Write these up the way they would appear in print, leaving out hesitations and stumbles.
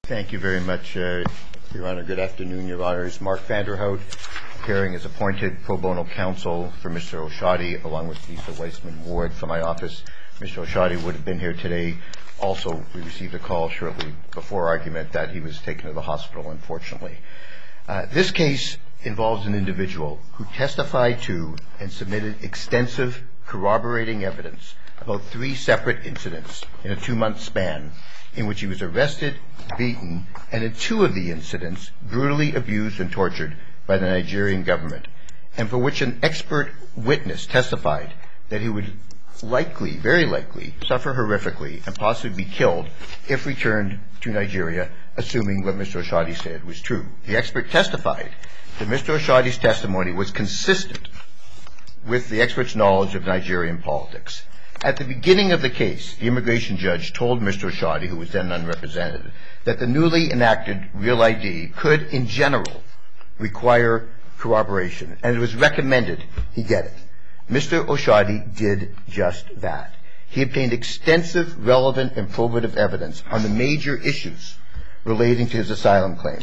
Thank you very much, Your Honor. Good afternoon, Your Honors. Mark Vanderhout, appearing as appointed pro bono counsel for Mr. Oshodi, along with Lisa Weissman-Ward from my office. Mr. Oshodi would have been here today. Also, we received a call shortly before argument that he was taken to the hospital, unfortunately. This case involves an individual who testified to and submitted extensive corroborating evidence about 3 separate incidents in a 2-month span in which he was arrested, beaten, and in 2 of the incidents brutally abused and tortured by the Nigerian government, and for which an expert witness testified that he would likely, very likely, suffer horrifically and possibly be killed if returned to Nigeria, assuming what Mr. Oshodi said was true. The expert testified that Mr. Oshodi's testimony was consistent with the expert's knowledge of Nigerian politics. At the beginning of the case, the immigration judge told Mr. Oshodi, who was then unrepresented, that the newly enacted Real ID could, in general, require corroboration, and it was recommended he get it. Mr. Oshodi did just that. He obtained extensive, relevant, and probative evidence on the major issues relating to his asylum claim,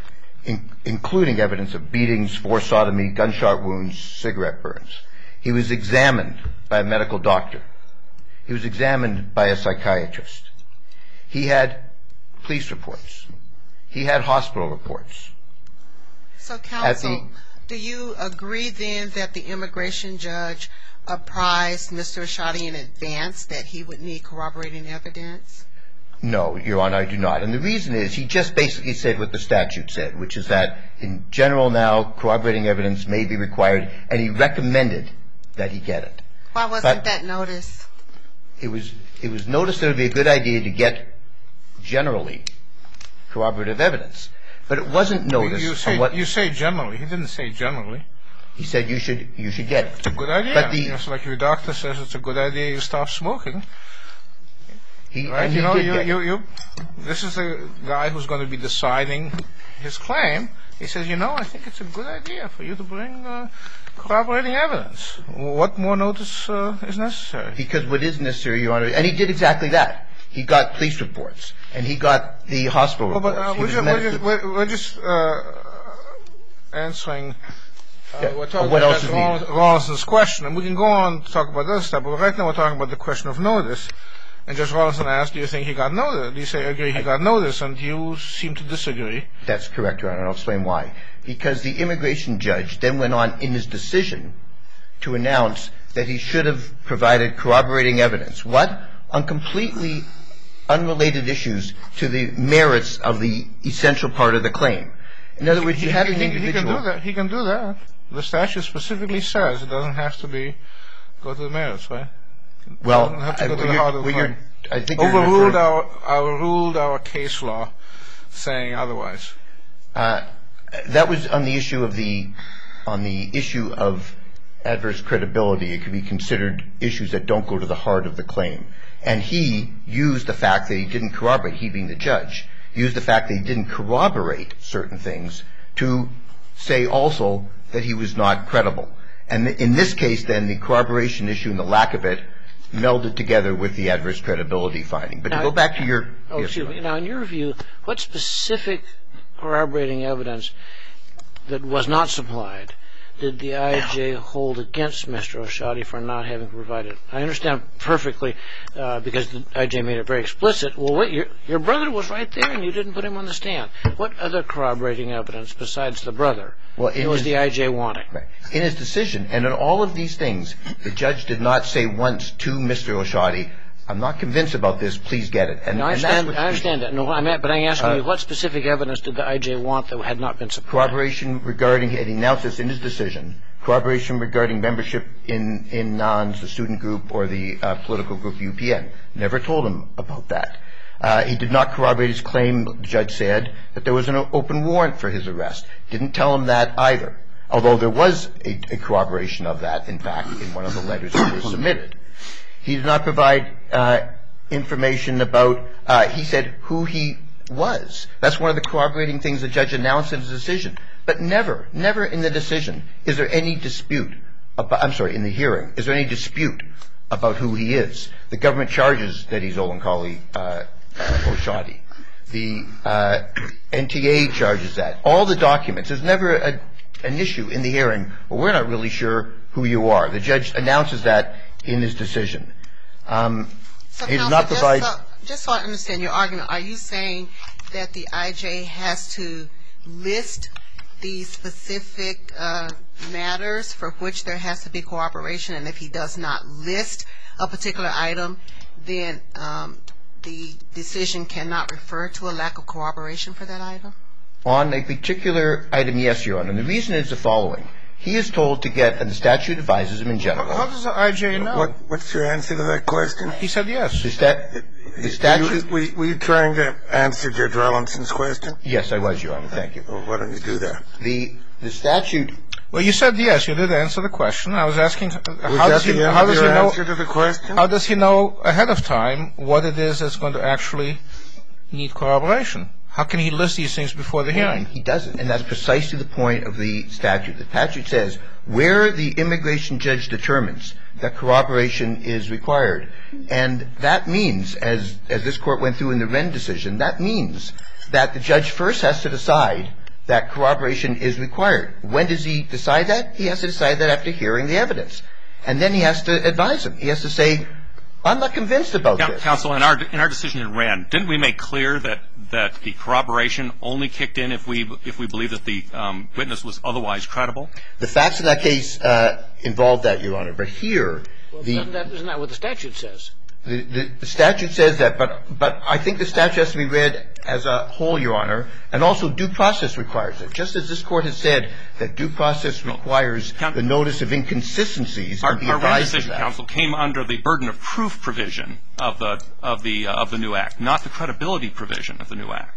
including evidence of beatings, forced sodomy, gunshot wounds, cigarette burns. He was examined by a medical doctor. He was examined by a psychiatrist. He had police reports. He had hospital reports. So, counsel, do you agree then that the immigration judge apprised Mr. Oshodi in advance that he would need corroborating evidence? No, Your Honor, I do not. And the reason is he just basically said what the statute said, which is that in general now corroborating evidence may be required, and he recommended that he get it. Why wasn't that noticed? It was noticed that it would be a good idea to get generally corroborative evidence, but it wasn't noticed. You say generally. He didn't say generally. He said you should get it. It's a good idea. It's like your doctor says it's a good idea you stop smoking. Right? This is the guy who's going to be deciding his claim. He says, I think it's a good idea for you to bring corroborating evidence. What more notice is necessary? Because what is necessary, Your Honor, and he did exactly that. He got police reports, and he got the hospital reports. We're just answering Rawlinson's question. And we can go on to talk about other stuff, but right now we're talking about the question of notice. And Judge Rawlinson asked, do you think he got notice? Do you say, agree he got notice? And you seem to disagree. That's correct, Your Honor, and I'll explain why. Because the immigration judge then went on in his decision to announce that he should have provided corroborating evidence. What? On completely unrelated issues to the merits of the essential part of the claim. In other words, you have an individual. He can do that. The statute specifically says it doesn't have to go to the merits, right? Well, I think overruled our case law saying otherwise. That was on the issue of adverse credibility. It could be considered issues that don't go to the heart of the claim. And he used the fact that he didn't corroborate, he being the judge, used the fact that he didn't corroborate certain things to say also that he was not credible. And in this case, then, the corroboration issue and the lack of it melded together with the adverse credibility finding. But to go back to your... Now, in your view, what specific corroborating evidence that was not supplied did the IJ hold against Mr. Oshodi for not having provided? I understand perfectly because the IJ made it very explicit. Well, wait, your brother was right there and you didn't put him on the stand. What other corroborating evidence besides the brother was the IJ wanting? Right. In his decision, and in all of these things, the judge did not say once to Mr. Oshodi, I'm not convinced about this, please get it. I understand that. No, but I'm asking you, what specific evidence did the IJ want that had not been supplied? Corroboration regarding, and he announced this in his decision, corroboration regarding membership in NANS, the student group, or the political group UPN. Never told him about that. He did not corroborate his claim, the judge said, that there was an open warrant for his arrest. Didn't tell him that either, although there was a corroboration of that, in fact, in one of the letters that were submitted. He did not provide information about, he said, who he was. That's one of the corroborating things the judge announced in his decision. But never in the decision is there any dispute, in the hearing, is there any dispute about who he is. The government charges that he's Olankali Oshodi. The NTA charges that. All the documents. There's never an issue in the hearing, well, we're not really sure who you are. The judge announces that in his decision. He does not provide... Just so I understand your argument, are you saying that the IJ has to list the specific matters for which there has to be cooperation, and if he does not list a particular item, then the decision cannot refer to a lack of cooperation for that item? On a particular item, yes, Your Honor. And the reason is the following. He is told to get, and the statute advises him in general. How does the IJ know? What's your answer to that question? He said yes. The statute... Were you trying to answer Judge Rawlinson's question? Yes, I was, Your Honor. Thank you. Well, why don't you do that? The statute... Well, you said yes. You did answer the question. I was asking, how does he know ahead of time what it is that's going to actually need corroboration? How can he list these things before the hearing? He doesn't, and that's precisely the point of the statute. The statute says where the immigration judge determines that corroboration is required. And that means, as this Court went through in the Wren decision, that means that the judge first has to decide that corroboration is required. When does he decide that? He has to decide that after hearing the evidence. And then he has to advise him. He has to say, I'm not convinced about this. Counsel, in our decision in Wren, didn't we make clear that the corroboration only kicked in if we believe that the witness was otherwise credible? The facts in that case involve that, Your Honor. But here, isn't that what the statute says? The statute says that, but I think the statute has to be read as a whole, Your Honor, and also due process requires it. Just as this Court has said that due process requires the notice of inconsistencies and be advised of that. Our Wren decision, counsel, came under the burden of proof provision of the new act, not the credibility provision of the new act.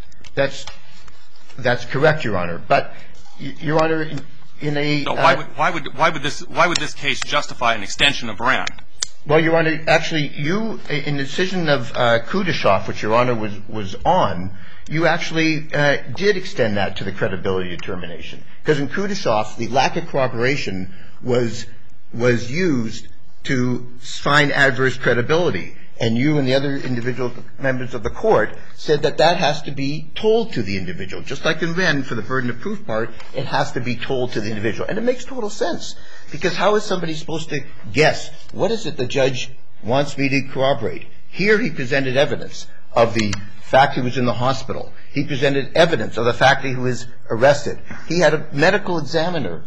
That's correct, Your Honor. But, Your Honor, in a so why would this case justify an extension of Wren? Well, Your Honor, actually, you, in the decision of Kudashoff, which Your Honor was on, you actually did extend that to the credibility determination. Because in Kudashoff, the lack of corroboration was used to find adverse credibility. And you and the other individual members of the Court said that that has to be told to the individual. Just like in Wren, for the burden of proof part, it has to be told to the individual. And it makes total sense. Because how is somebody supposed to guess, what is it the judge wants me to corroborate? Here he presented evidence of the fact he was in the hospital. He presented evidence of the fact that he was arrested. He had a medical examiner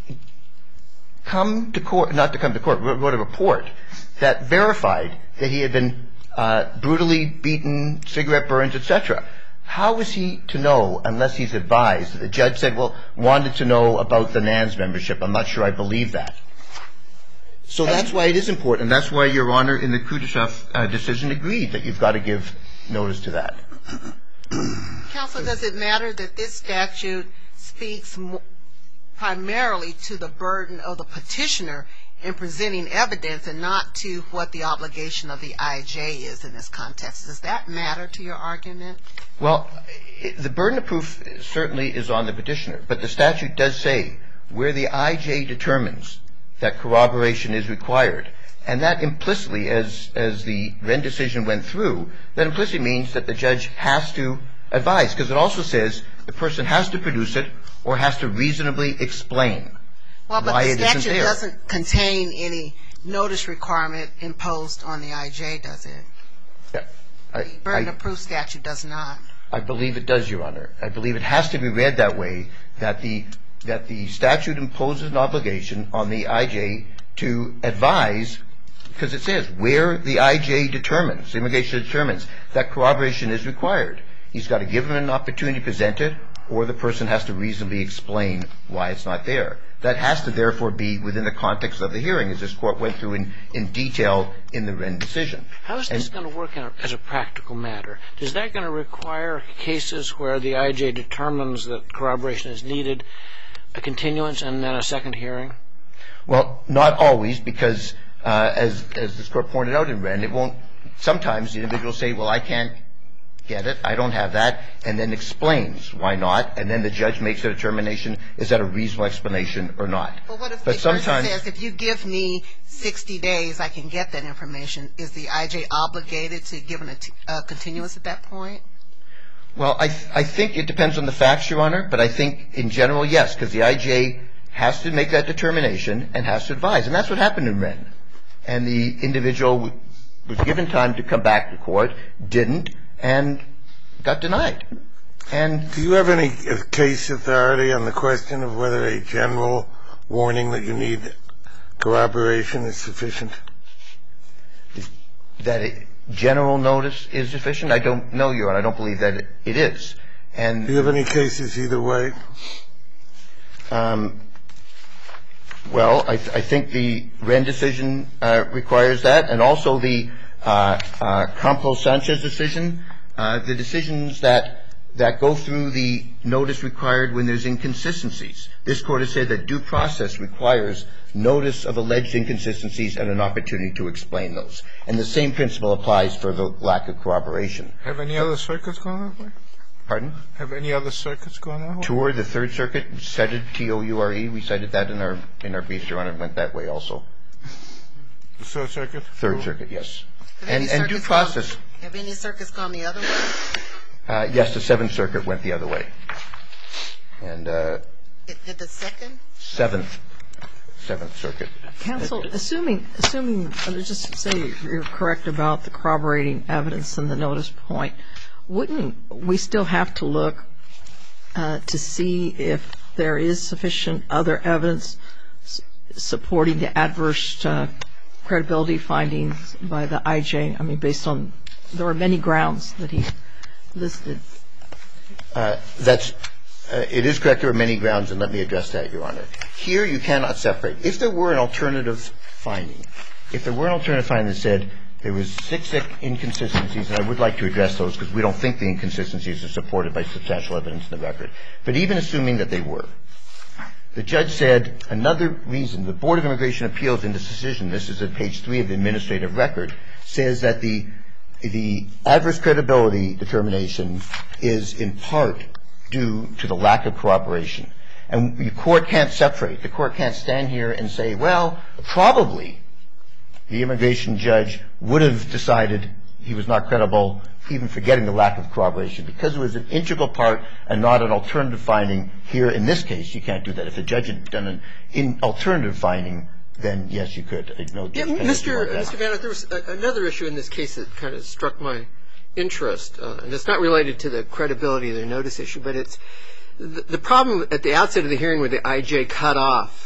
come to court, not to come to court, wrote a report that verified that he had been brutally beaten, cigarette burns, etc. How is he to know unless he's advised? The judge said, well, wanted to know about the NANS membership. I'm not sure I believe that. So that's why it is important. And that's why Your Honor, in the Kudashoff decision, agreed that you've got to give notice to that. Counsel, does it matter that this statute speaks primarily to the burden of the petitioner in presenting evidence and not to what the obligation of the IJ is in this context? Does that matter to your argument? Well, the burden of proof certainly is on the petitioner. But the statute does say where the IJ determines that corroboration is required. And that implicitly, as the Wren decision went through, that implicitly means that the judge has to advise. Because it also says the person has to produce it or has to reasonably explain why it isn't there. Well, but the statute doesn't contain any notice requirement imposed on the IJ, does it? The burden of proof statute does not. I believe it does, Your Honor. I believe it has to be read that way, that the statute imposes an obligation on the IJ to advise, because it says where the IJ determines, the immigration determines, that corroboration is required. He's got to give him an opportunity to present it, or the person has to reasonably explain why it's not there. That has to, therefore, be within the context of the hearing, as this Court went through in detail in the Wren decision. How is this going to work out as a practical matter? Is that going to require cases where the IJ determines that corroboration is needed, a continuance, and then a second hearing? Well, not always, because as this Court pointed out in Wren, it won't. Sometimes the individual will say, well, I can't get it, I don't have that, and then explains why not, and then the judge makes a determination, is that a reasonable explanation or not. But what if the person says, if you give me 60 days, I can get that information? Is the IJ obligated to give a continuance at that point? Well, I think it depends on the facts, Your Honor, but I think in general, yes, because the IJ has to make that determination and has to advise. And that's what happened in Wren. And the individual was given time to come back to court, didn't, and got denied. And do you have any case authority on the question of whether a general warning that you need corroboration is sufficient? That general notice is sufficient? I don't know, Your Honor. I don't believe that it is. And do you have any cases either way? Well, I think the Wren decision requires that, and also the Campos-Sanchez decision, the decisions that go through the notice required when there's inconsistencies. This Court has said that due process requires notice of alleged inconsistencies and an opportunity to explain those. And the same principle applies for the lack of corroboration. Have any other circuits gone that way? Pardon? Have any other circuits gone that way? Tour, the Third Circuit, cited Toure. We cited that in our brief, Your Honor, and went that way also. The Third Circuit? Third Circuit, yes. And due process. Have any circuits gone the other way? Yes, the Seventh Circuit went the other way. And did the second? Seventh Circuit. Counsel, assuming let's just say you're correct about the corroborating evidence and the notice point, wouldn't we still have to look to see if there is sufficient other evidence supporting the adverse credibility findings by the IJ? I mean, based on there are many grounds that he listed. It is correct. There are many grounds, and let me address that, Your Honor. Here you cannot separate. If there were an alternative finding, that said there was six inconsistencies, and I would like to address those because we don't think the inconsistencies are supported by substantial evidence in the record. But even assuming that they were, the judge said another reason, the Board of Immigration Appeals in this decision, this is at page 3 of the administrative record, says that the adverse credibility determination is in part due to the lack of corroboration. And the court can't separate. The court can't stand here and say, well, probably the immigration judge would have decided he was not credible, even forgetting the lack of corroboration, because it was an integral part and not an alternative finding. Here, in this case, you can't do that. If the judge had done an alternative finding, then yes, you could. Mr. Vanna, there was another issue in this case that kind of struck my interest, and it's not related to the credibility of the notice issue, but it's the problem at the outset of the hearing where the IJ cut off.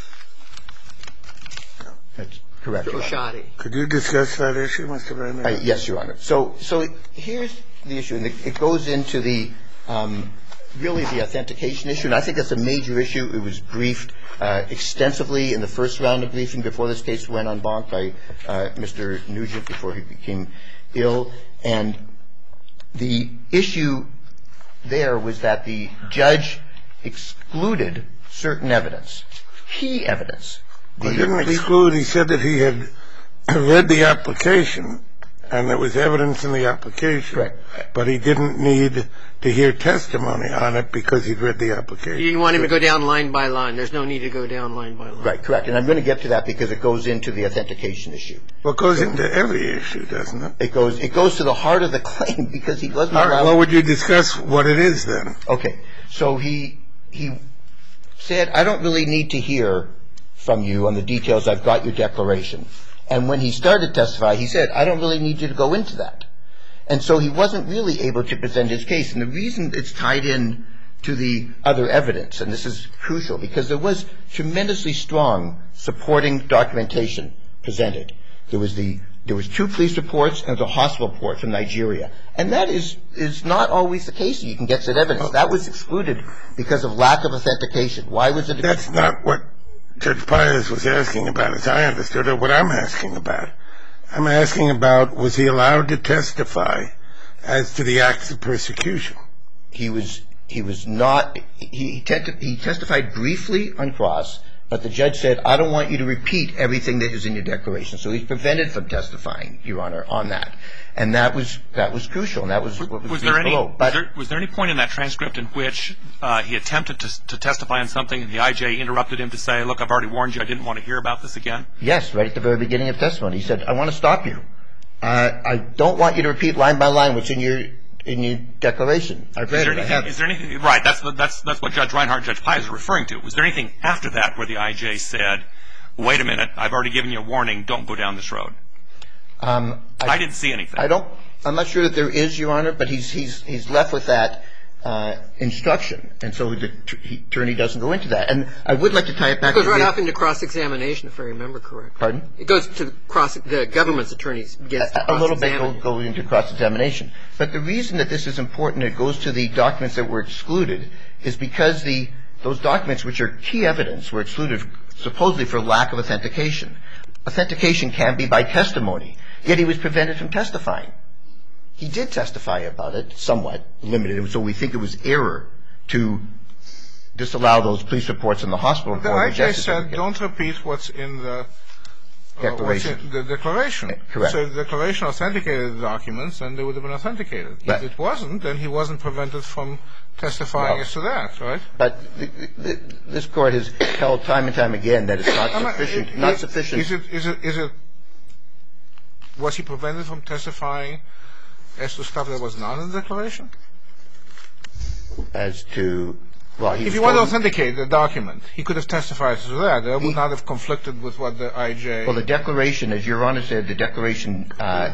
That's correct, Your Honor. Oshadi. Could you discuss that issue, Mr. Vanna? Yes, Your Honor. So here's the issue, and it goes into the really the authentication issue, and I think that's a major issue. It was briefed extensively in the first round of briefing before this case went en banc by Mr. Nugent before he became ill. And the issue there was that the judge excluded certain evidence, key evidence. He didn't exclude. He said that he had read the application and there was evidence in the application. Correct. But he didn't need to hear testimony on it because he'd read the application. You didn't want him to go down line by line. There's no need to go down line by line. Right, correct. And I'm going to get to that because it goes into the authentication issue. Well, it goes into every issue, doesn't it? It goes to the heart of the claim because he wasn't allowed. Well, would you discuss what it is then? Okay. So he said, I don't really need to hear from you on the details. I've got your declaration. And when he started to testify, he said, I don't really need you to go into that. And so he wasn't really able to present his case. And the reason it's tied in to the other evidence, and this is crucial, because there was tremendously strong supporting documentation presented. There was 2 police reports and a hospital report from Nigeria. And that is not always the case. You can get that evidence. That was excluded because of lack of authentication. Why was it? That's not what Judge Pius was asking about, as I understood it, what I'm asking about. I'm asking about, was he allowed to testify as to the acts of persecution? He was not. He testified briefly on cross, but the judge said, I don't want you to repeat everything that is in your declaration. So he's prevented from testifying, Your Honor, on that. And that was crucial, and that was what was below. Was there any point in that transcript in which he attempted to testify on something and the I.J. interrupted him to say, look, I've already warned you, I didn't want to hear about this again? Yes, right at the very beginning of testimony. He said, I want to stop you. I don't want you to repeat line by line what's in your declaration. I've read it. Is there anything? Right. That's what Judge Reinhardt, Judge Pais is referring to. Was there anything after that where the IJ said, "Wait a minute, I've already given you a warning. Don't go down this road"? I didn't see anything. I'm not sure that there is, Your Honor, but he's left with that instruction, and so the attorney doesn't go into that. And I would like to tie it back. It goes right off into cross-examination, if I remember correctly. Pardon? It goes to the government's attorneys gets to a little bit cross-examine. goes into cross-examination. But the reason that this is important, it goes to the documents that were excluded, is because those documents, which are key evidence, were excluded supposedly for lack of authentication. Authentication can be by testimony, yet he was prevented from testifying. He did testify about it, somewhat limited, so we think it was error to disallow those police reports in the hospital. The IJ said, don't repeat what's in the declaration. Correct. So if the declaration authenticated the documents, then they would have been authenticated. Right. If it wasn't, then he wasn't prevented from testifying as to that, right? But this Court has held time and time again that it's not sufficient. Is it was he prevented from testifying as to stuff that was not in the declaration? As to, well, if he wanted to authenticate the document, he could have testified to that. That would not have conflicted with what the IJ... Well, the declaration, as Your Honor said, the declaration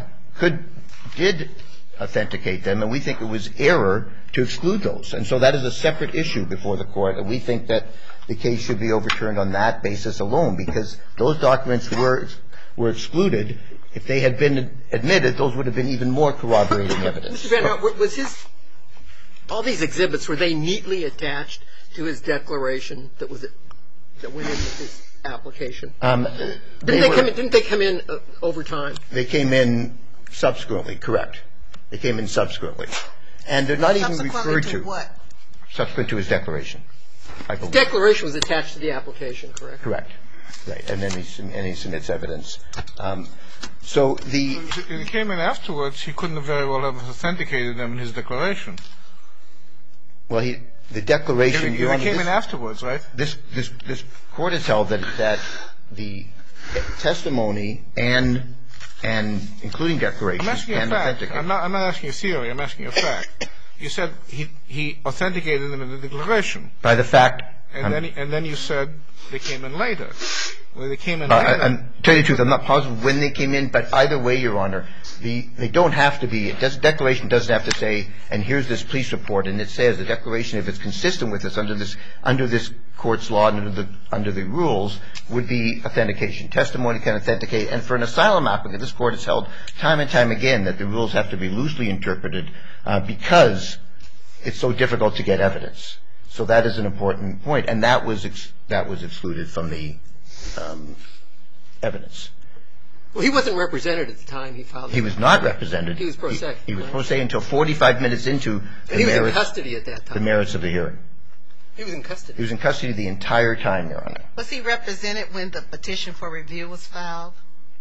did authenticate them, and we think it was error to exclude those. And so that is a separate issue before the Court, and we think that the case should be overturned on that basis alone, because those documents were excluded. If they had been admitted, those would have been even more corroborating evidence. Mr. Van Hart, was all these exhibits, were they neatly attached to his declaration that went in with his application? Didn't they come in over time? They came in subsequently, correct. They came in subsequently. And they're not even referred to. Subsequently to what? Subsequent to his declaration, I believe. The declaration was attached to the application, correct? Correct. Right. And then he submits evidence. So the... If it came in afterwards, he couldn't very well have authenticated them in his declaration. Well, the declaration... It came in afterwards, right? This Court has held that the testimony and including declaration... I'm asking a fact. I'm not asking a theory. I'm asking a fact. You said he authenticated them in the declaration. By the fact... And then you said they came in later. Well, they came in later. To tell you the truth, I'm not positive when they came in, but either way, Your Honor, they don't have to be... The declaration doesn't have to say, and here's this police report, and it says the declaration, if it's consistent with this under this Court's law and under the rules, would be authentication. Testimony can authenticate. And for an asylum applicant, this Court has held time and time again that the rules have to be loosely interpreted because it's so difficult to get evidence. So that is an important point. And that was excluded from the evidence. Well, he wasn't represented at the time he filed it. He was not represented. He was pro se. He was pro se until 45 minutes into and he was in custody at that time. The merits of the hearing. He was in custody. He was in custody the entire time, Your Honor. Was he represented when the petition for review was filed?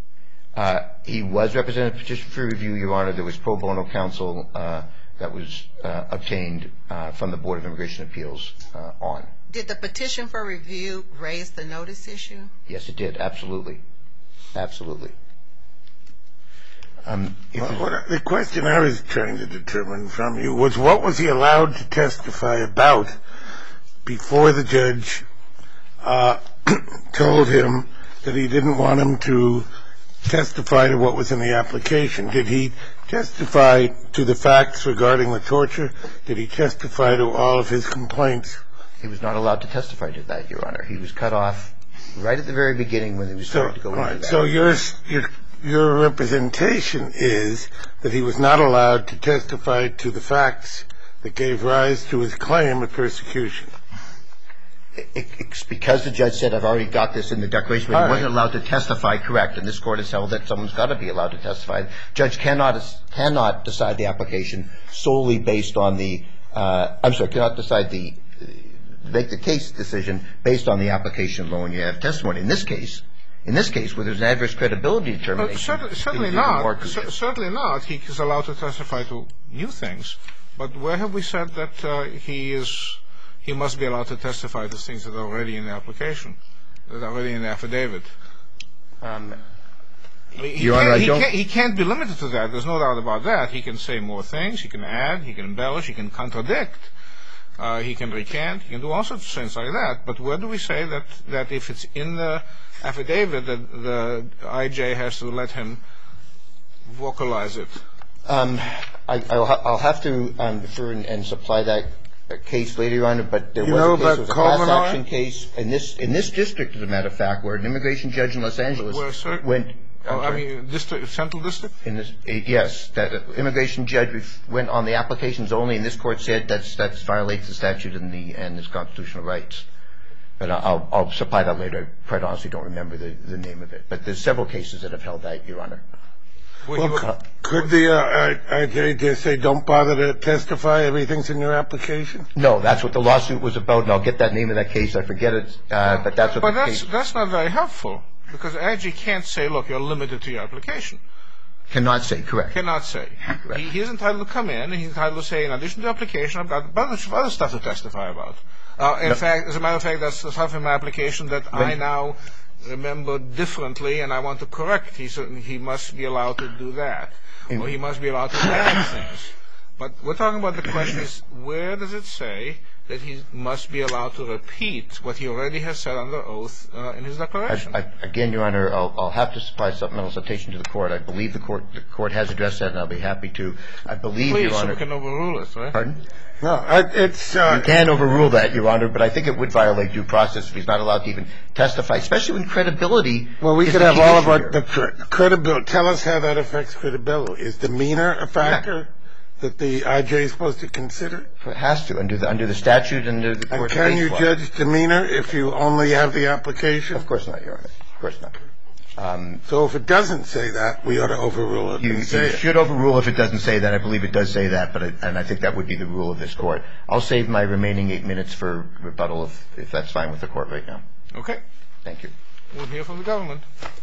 He was represented in the petition for review, Your Honor. There was pro bono counsel that was obtained from the Board of Immigration Appeals on. Did the petition for review raise the notice issue? Yes, it did. Absolutely. Absolutely. The question I was trying to determine from you was what was he allowed to testify about before the judge told him that he didn't want him to testify to what was in the application? Did he testify to the facts regarding the torture? Did he testify to all of his complaints? He was not allowed to testify to that, Your Honor. He was cut off right at the very beginning when he was starting to go into that. So your representation is that he was not allowed to testify to the facts that gave rise to his claim of persecution. It's because the judge said, I've already got this in the declaration, but he wasn't allowed to testify correct. And this Court has held that someone's got to be allowed to testify. The judge cannot decide the application solely based on the cannot decide make the case decision based on the application alone. You have testimony. In this case, where there's an adverse credibility determination. Certainly not. Certainly not. He is allowed to testify to new things. But where have we said that he must be allowed to testify to things that are already in the application, that are already in the affidavit? Your Honor, he can't be limited to that. There's no doubt about that. He can say more things. He can add. He can embellish. He can contradict. He can recant. He can do all sorts of things like that. But where do we say that if it's in the affidavit that the I.J. has to let him vocalize it? I'll have to refer and supply that case later, Your Honor, but there was a case, it was a class action case in this district, as a matter of fact, where an immigration judge in Los Angeles went. Central District? Yes, that immigration judge went on the applications only, and this court said that violates the statute and his constitutional rights. But I'll supply that later. I quite honestly don't remember the name of it. But there's several cases that have held that, Your Honor. Well, could the I.J. just say, don't bother to testify, everything's in your application? No, that's what the lawsuit was about, and I'll get that name of that case. I forget it, but that's what the case. But that's not very helpful, because the I.J. can't say, look, you're limited to your application. Cannot say, correct. Cannot say. Correct. He's entitled to come in, and he's entitled to say, in addition to the application, I've got a bunch of other stuff to testify about. In fact, as a matter of fact, that's the stuff in my application that I now remember differently, and I want to correct. He must be allowed to do that, or he must be allowed to add things. But we're talking about the question is, where does it say that he must be allowed to repeat what he already has said under oath in his declaration? Again, Your Honor, I'll have to supply supplemental citation to the court. I believe the court has addressed that, and I'll be happy to. I believe, Your Honor. Please, so we can overrule it, right? Pardon? No, it's... You can overrule that, Your Honor, but I think it would violate due process if he's not allowed to even testify, especially when credibility... Well, we could have all of our... credibility. Tell us how that affects credibility. Is demeanor a factor that the I.J. is supposed to consider? It has to, under the statute and under the court case law. And can you judge demeanor if you only have the application? Of course not, Your Honor. Of course not. So if it doesn't say that, we ought to overrule it. You should overrule if it doesn't say that. I believe it does say that, and I think that would be the rule of this court. I'll save my remaining 8 minutes for rebuttal if that's fine with the court right now. Okay. Thank you. We'll hear from the government.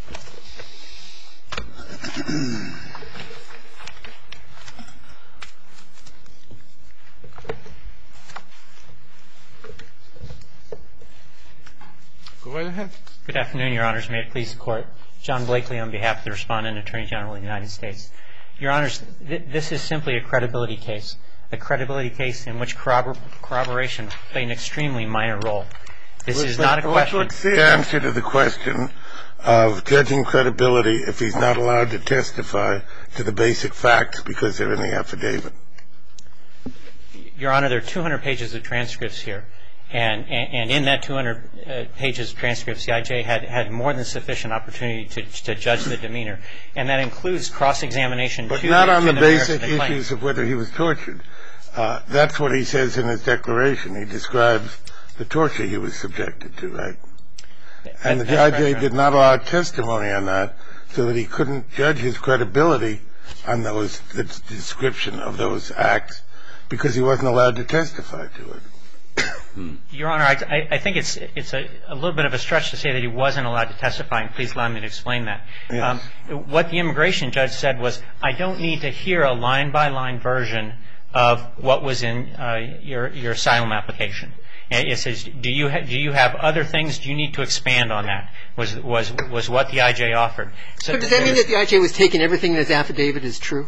Go right ahead. Good afternoon, Your Honors. May it please the Court. John Blakely on behalf of the Respondent, Attorney General of the United States. Your Honors, this is simply a credibility case in which corroboration played an extremely minor role. This is not a question... What's the answer to the question of judging credibility if he's not allowed to testify to the basic facts because they're in the affidavit? Your Honor, there are 200 pages of transcripts here. And in that 200 pages of transcripts, the I.J. had more than sufficient opportunity to judge the demeanor. And that includes cross-examination. But not on the basic issues of whether he was tortured. That's what he says in his declaration. He describes the torture he was subjected to, right? And the I.J. did not allow testimony on that so that he couldn't judge his credibility on the description of those acts because he wasn't allowed to testify to it. Your Honor, I think it's a little bit of a stretch to say that he wasn't allowed to testify, and please allow me to explain that. Yes. What the immigration judge said was, I don't need to hear a line-by-line version of what was in your asylum application. It says, do you have other things? Do you need to expand on that? Was what the I.J. offered. So does that mean that the I.J. was taking everything in his affidavit as true?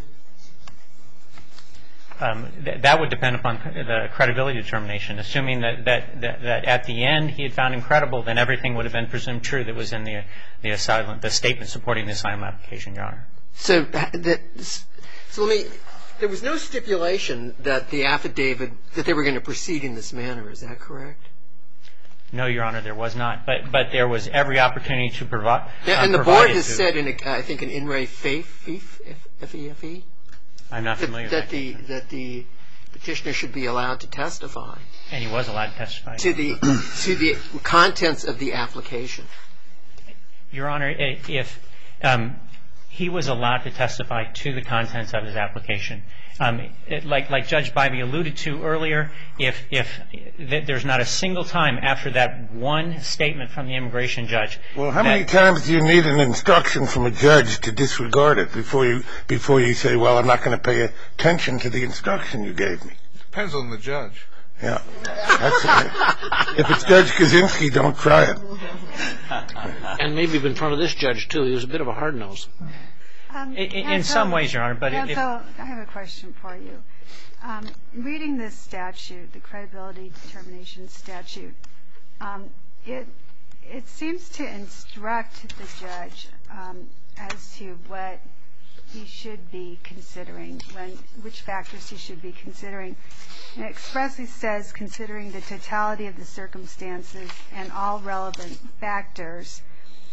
That would depend upon the credibility determination. Assuming that at the end he had found incredible, then everything would have been presumed true that was in the statement supporting the asylum application, Your Honor. So there was no stipulation that the affidavit, that they were going to proceed in this manner. Is that correct? No, Your Honor, there was not. But there was every opportunity to provide. And the board has said, I think, in In Re F-E-F-E? I'm not familiar with that. That the petitioner should be allowed to testify. And he was allowed to testify. To the contents of the application. Your Honor, if he was allowed to testify to the contents of his application, like Judge Bybee alluded to earlier, if there's not a single time after that one statement from the immigration judge. Well, how many times do you need an instruction from a judge to disregard it before you say, well, I'm not going to pay attention to the instruction you gave me? Depends on the judge. Yeah. That's right. If it's Judge Kaczynski, don't try it. And maybe in front of this judge, too. He was a bit of a hard nose. In some ways, Your Honor. But I have a question for you. Reading this statute, the credibility determination statute, it seems to instruct the judge as to what he should be considering, which factors he should be considering. It expressly says, considering the totality of the circumstances and all relevant factors,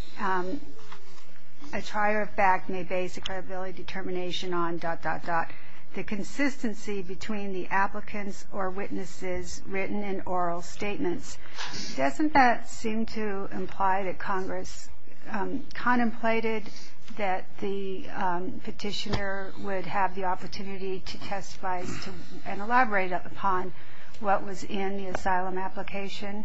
a trier of fact may base a credibility determination on ... the consistency between the applicants or witnesses' written and oral statements. Doesn't that seem to imply that Congress contemplated that the petitioner would have the opportunity to testify and elaborate upon what was in the asylum application?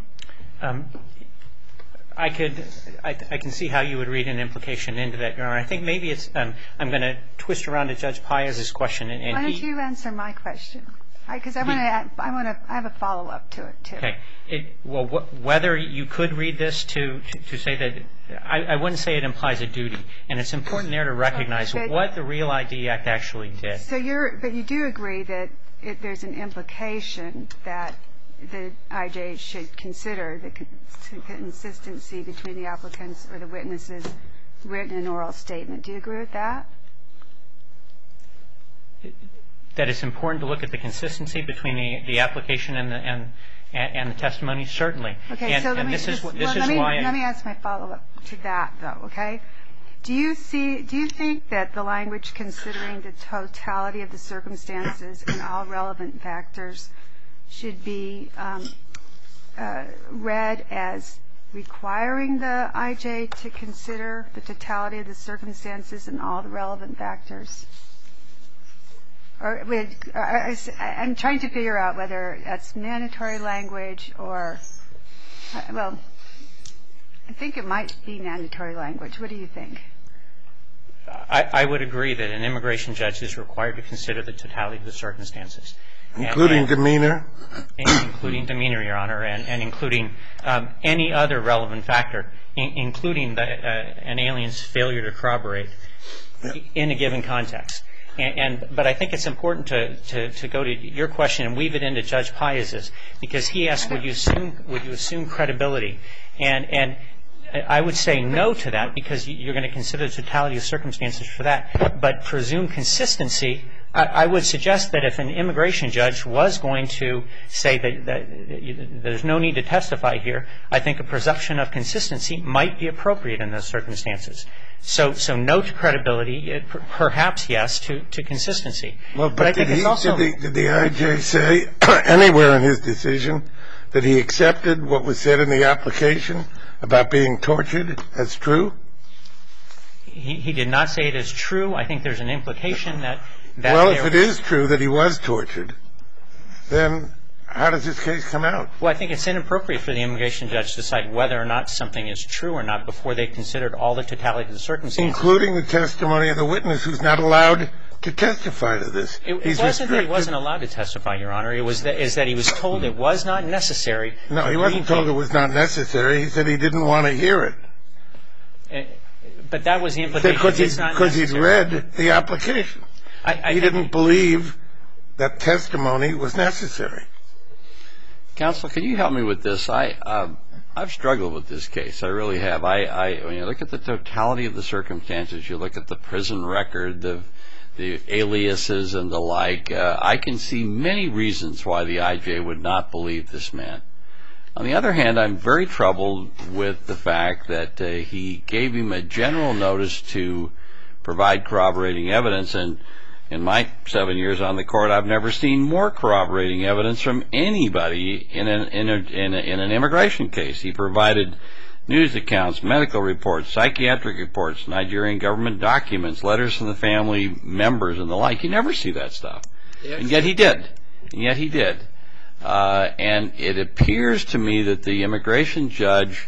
I can see how you would read an implication into that, Your Honor. I think maybe it's I'm going to twist around to Judge Paez's question. Why don't you answer my question? Because I have a follow-up to it, too. Okay. Well, whether you could read this to say that I wouldn't say it implies a duty, and it's important there to recognize what the Real ID Act actually did. But you do agree that there's an implication that the IJ should consider the consistency between the applicants or the witnesses' written and oral statement. Do you agree with that? That it's important to look at the consistency between the application and the testimony? Certainly. Okay, so let me ask my follow-up to that, though, okay? Do you think that the language considering the totality of the circumstances and all relevant factors should be read as requiring the IJ to consider the totality of the circumstances and all the relevant factors? I'm trying to figure out whether that's mandatory language or, well, I think it might be mandatory language. What do you think? I would agree that an immigration judge is required to consider the totality of the circumstances. Including demeanor? Including demeanor, Your Honor, and including any other relevant factor, including an alien's failure to corroborate in a given context. But I think it's important to go to your question and weave it into Judge Paez's, because he asked, would you assume credibility? And I would say no to that, because you're going to consider the totality of circumstances for that. But presume consistency, I would suggest that if an immigration judge was going to say that there's no need to testify here, I think a presumption of consistency might be appropriate in those circumstances. So no to credibility, perhaps yes to consistency. Well, but I think did the IJ say anywhere in his decision that he accepted what was said in the application about being tortured as true? He did not say it as true. I think there's an implication that well, if it is true that he was tortured, then how does this case come out? Well, I think it's inappropriate for the immigration judge to decide whether or not something is true or not before they've considered all the totality of the circumstances. Including the testimony of the witness who's not allowed to testify to this. It wasn't that he wasn't allowed to testify, Your Honor. It was that he was told it was not necessary. No, he wasn't told it was not necessary. He said he didn't want to hear it. But that was the implication. Because he'd read the application. He didn't believe that testimony was necessary. Counsel, can you help me with this? I've struggled with this case. I really have. When you look at the totality of the circumstances, you look at the prison record, the aliases and the like, I can see many reasons why the IJ would not believe this man. On the other hand, I'm very troubled with the fact that he gave him a general notice to provide corroborating evidence, and in my 7 years on the court, I've never seen more corroborating evidence from anybody in an immigration case. He provided news accounts, medical reports, psychiatric reports, Nigerian government documents, letters from the family members and the like. You never see that stuff. And yet he did. And it appears to me that the immigration judge,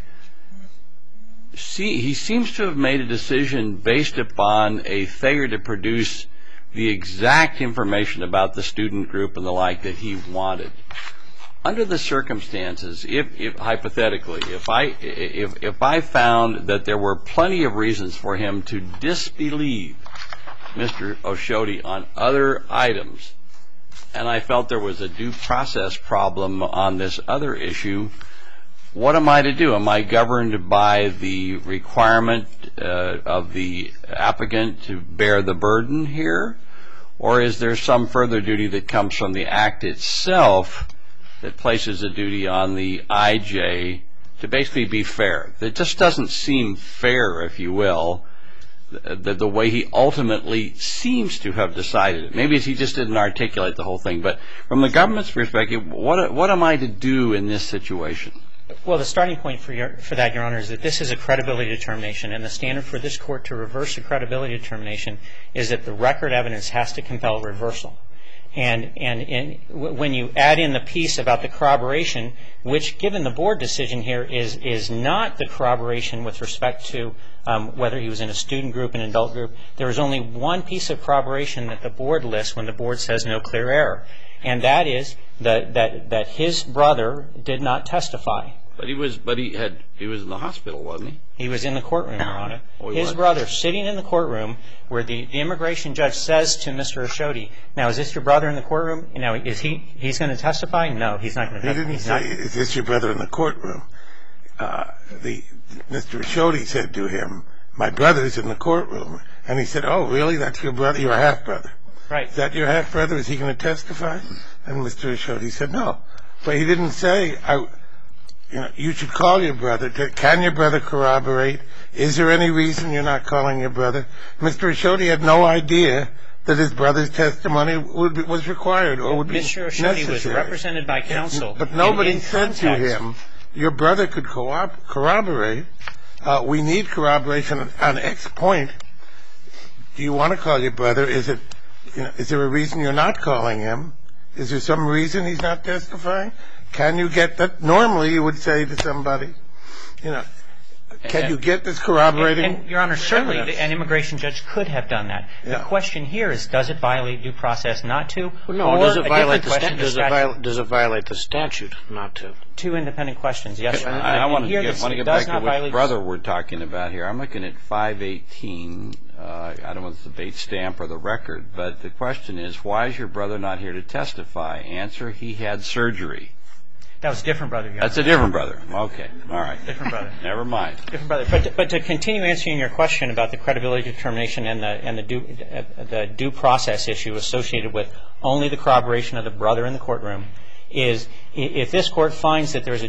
he seems to have made a decision based upon a failure to produce the exact information about the student group and the like that he wanted. under the circumstances, if hypothetically, if I found that there were plenty of reasons for him to disbelieve Mr. O'Shodey on other items, and I felt there was a due process problem on this other issue, what am I to do? Am I governed by the requirement of the applicant to bear the burden here? Or is there some further duty that comes from the act itself that places a duty on the IJ to basically be fair? It just doesn't seem fair, if you will, the way he ultimately seems to have decided it. Maybe he just didn't articulate the whole thing. But from the government's perspective, what am I to do in this situation? Well, the starting point for that, Your Honor, is that this is a credibility determination, and the standard for this court to reverse a credibility determination is that the record evidence has to compel reversal. And when you add in the piece about the corroboration, which, given the board decision here, is not the corroboration with respect to whether he was in a student group, an adult group, there is only one piece of corroboration that the board lists when the board says no clear error, and that is that his brother did not testify. But he was in the hospital, wasn't he? He was in the courtroom, Your Honor. Oh, his brother sitting in the courtroom where the immigration judge says to Mr. O'Shodey, now, is this your brother in the courtroom? Now, is he's going to testify? No, he's not going to testify. He didn't say, is this your brother in the courtroom? Mr. O'Shodey said to him, my brother's in the courtroom. And he said, oh, really? That's your brother? Your half-brother? Right. Is that your half-brother? Is he going to testify? And Mr. O'Shodey said, no. But he didn't say, you should call your brother. Can your brother corroborate? Is there any reason you're not calling your brother? Mr. O'Shodey had no idea that his brother's testimony was required or would be necessary. Mr. O'Shodey was represented by counsel. But nobody said to him, your brother could corroborate. We need corroboration on X point. Do you want to call your brother? Is there a reason you're not calling him? Is there some reason he's not testifying? Can you get that? Normally, you would say to somebody, can you get this corroborating? And, Your Honor, certainly an immigration judge could have done that. Yeah. The question here is, does it violate due process not to? No, does it violate the statute not to? Two independent questions, yes, Your Honor. I want to get back to what brother we're talking about here. I'm looking at 518. I don't know if it's the bait stamp or the record, but the question is, why is your brother not here to testify? Answer, he had surgery. That was a different brother, Your Honor. That's a different brother. Okay. All right. Different brother. Never mind. Different brother. But to continue answering your question about the credibility determination and the due process issue associated with only the corroboration of the brother in the courtroom is, if this court finds that there's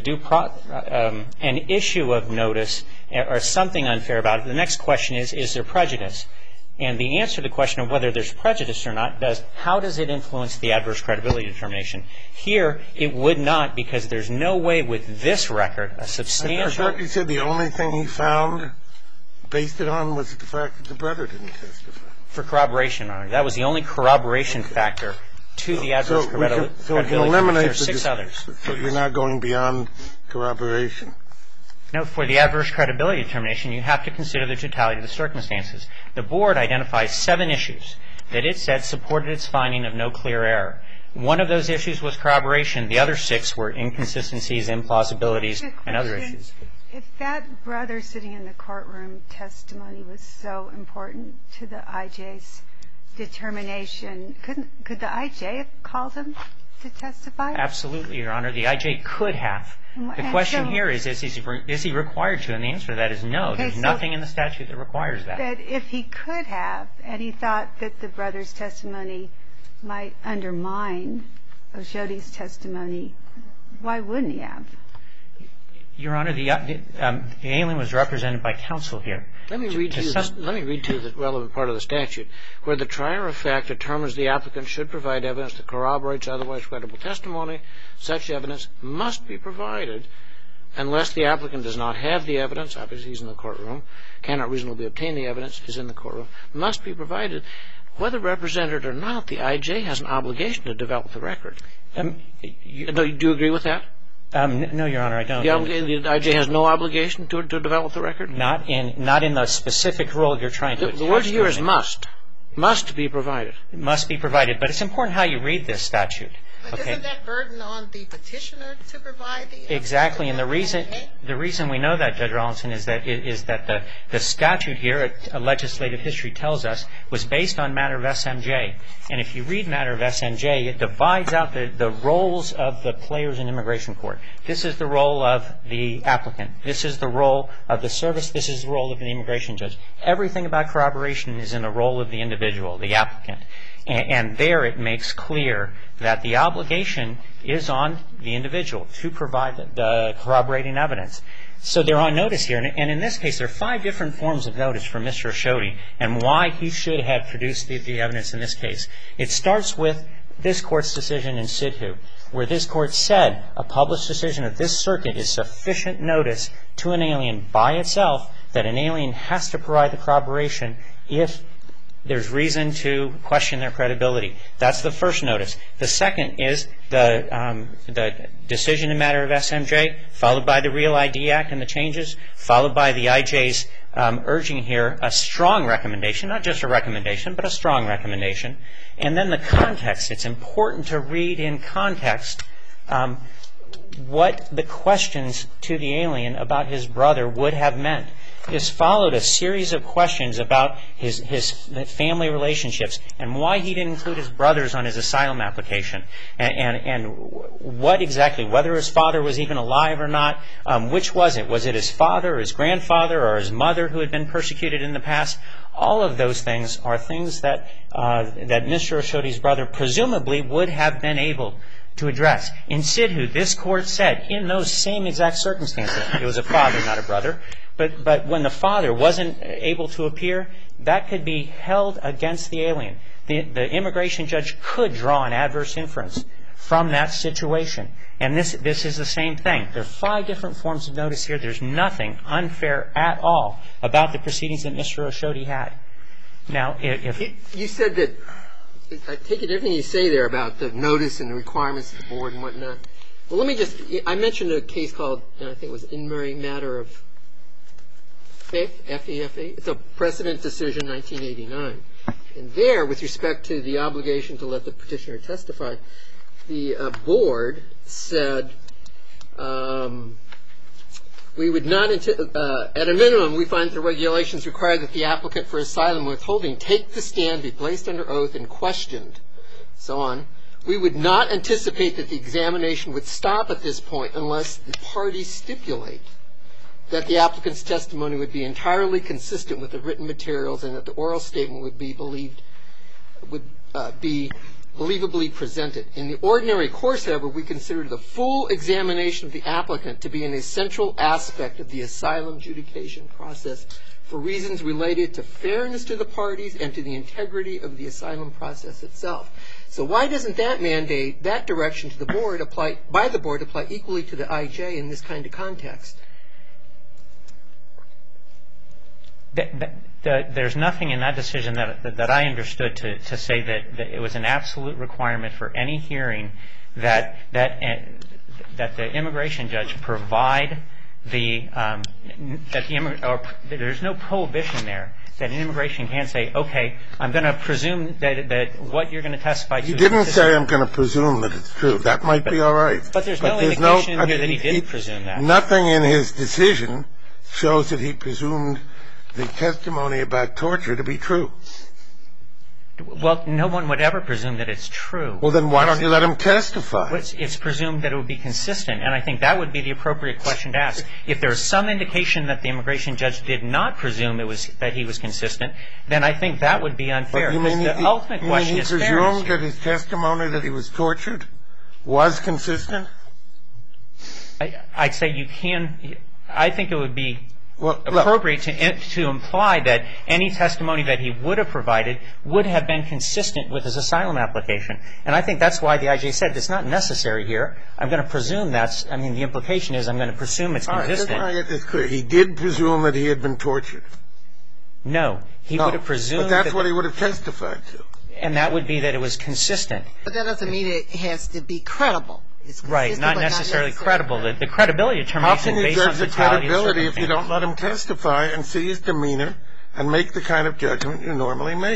an issue of notice or something unfair about it, the next question is there prejudice? And the answer to the question of whether there's prejudice or not how does it influence the adverse credibility determination? Here, it would not, because there's no way with this record, a substantial... I thought you said the only thing he found, based it on, was the fact that the brother didn't testify. For corroboration, Your Honor. That was the only corroboration factor to the adverse credibility. So we can eliminate there are 6 others. So you're not going beyond corroboration? No, for the adverse credibility determination, you have to consider the totality of the circumstances. The board identifies 7 issues that it said supported its finding of no clear error. One of those issues was corroboration. The other 6 were inconsistencies, implausibilities, and other issues. If that brother sitting in the courtroom testimony was so important to the IJ's determination, could the IJ have called him to testify? Absolutely, Your Honor. The IJ could have. The question here is he required to? And the answer to that is no. There's nothing in the statute that requires that. But if he could have, and he thought that the brother's testimony might undermine O'Shodey's testimony, why wouldn't he have? Your Honor, the alien was represented by counsel here. Let me read to you the relevant part of the statute. Where the trier of fact determines the applicant should provide evidence that corroborates otherwise credible testimony, such evidence must be provided unless the applicant does not have the evidence, obviously he's in the courtroom, cannot reasonably obtain the evidence, is in the courtroom, must be provided. Whether represented or not, the IJ has an obligation to develop the record. Do you agree with that? No, Your Honor, I don't. The IJ has no obligation to develop the record? Not in the specific role you're trying to attach. The word here is must. Must be provided. It must be provided. But it's important how you read this statute. But isn't that burden on the petitioner to provide the... Exactly, and the reason we know that, Judge Rawlinson, is that the statute here, legislative history tells us, was based on matter of SMJ. And if you read matter of SMJ, it divides out the roles of the players in immigration court. This is the role of the applicant. This is the role of the service. This is the role of the immigration judge. Everything about corroboration is in the role of the individual, the applicant. And there it makes clear that the obligation is on the individual to provide the corroborating evidence. So they're on notice here. And in this case, there are 5 different forms of notice for Mr. O'Shodey and why he should have produced the evidence in this case. It starts with this Court's decision in Sidhu, where this Court said a published decision of this circuit is sufficient notice to an alien by itself that an alien has to provide the corroboration if there's reason to question their credibility. That's the first notice. The second is the decision in matter of SMJ, followed by the Real ID Act and the changes, followed by the IJ's urging here a strong recommendation, not just a recommendation, but a strong recommendation. And then the context. It's important to read in context what the questions to the alien about his brother would have meant. This followed a series of questions about his family relationships and why he didn't include his brothers on his asylum application and what exactly, whether his father was even alive or not, which was it? Was it his father or his grandfather or his mother who had been persecuted in the past? All of those things are things that Mr. O'Shodey's brother presumably would have been able to address. In Sidhu, this Court said in those same exact circumstances, it was a father, not a brother, but when the father wasn't able to appear, that could be held against the alien. The immigration judge could draw an adverse inference from that situation. And this is the same thing. There are 5 different forms of notice here. There's nothing unfair at all about the proceedings that Mr. O'Shodey had. Now, if... You said that, I take it everything you say there about the notice and the requirements of the board and whatnot. Well, let me just, I mentioned a case called, I think it was In Re Matter of F-E-F-E. It's a precedent decision, 1989. And there, with respect to the obligation to let the petitioner testify, the board said, we would not, at a minimum, we find the regulations require that the applicant for asylum withholding take the stand, be placed under oath, and questioned, so on. We would not anticipate that the examination would stop at this point unless the parties stipulate that the applicant's testimony would be entirely consistent with the written materials and that the oral statement would be believably presented. In the ordinary course, however, we consider the full examination of the applicant to be an essential aspect of the asylum adjudication process for reasons related to fairness to the parties and to the integrity of the asylum process itself. So why doesn't that mandate, that direction to the board apply equally to the IJ in this kind of context? There's nothing in that decision that I understood to say that it was an absolute requirement for any hearing that the immigration judge provide there's no prohibition there that an immigration can't say, okay, I'm going to presume that what you're going to testify to. You didn't say I'm going to presume that it's true. That might be all right. But there's no indication here that he didn't presume that. Nothing in his decision shows that he presumed the testimony about torture to be true. Well, no one would ever presume that it's true. Well, then why don't you let him testify? It's presumed that it would be consistent, and I think that would be the appropriate question to ask. If there's some indication that the immigration judge did not presume that he was consistent, then I think that would be unfair. The ultimate question is fairness. You mean he presumed that his testimony that he was tortured was consistent? I'd say you can. I think it would be appropriate to imply that any testimony that he would have provided would have been consistent with his asylum application. And I think that's why the IJ said it's not necessary here. I'm going to presume the implication is I'm going to presume it's consistent. All right, just want to get this clear. He did presume that he had been tortured. No. He would have presumed but that's what he would have testified to. And that would be that it was consistent. But that doesn't mean it has to be credible. Right, not necessarily credible. The credibility determination based on the totality of circumstances. How can you judge the credibility if you don't let him testify and see his demeanor and make the kind of judgment you normally make?